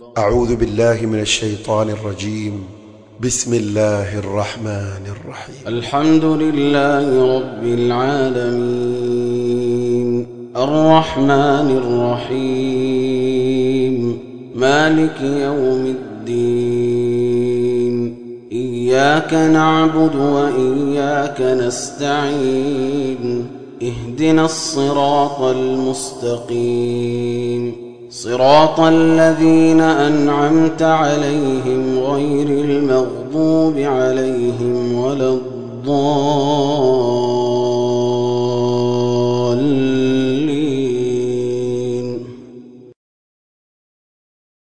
أعوذ بالله من الشيطان الرجيم. بسم الله الرحمن الرحيم. الحمد لله رب العالمين الرحمن الرحيم مالك يوم الدين إياك نعبد وإياك نستعين اهدنا الصراط المستقيم صراط الذين أنعمت عليهم غير المغضوب عليهم ولا الضالين.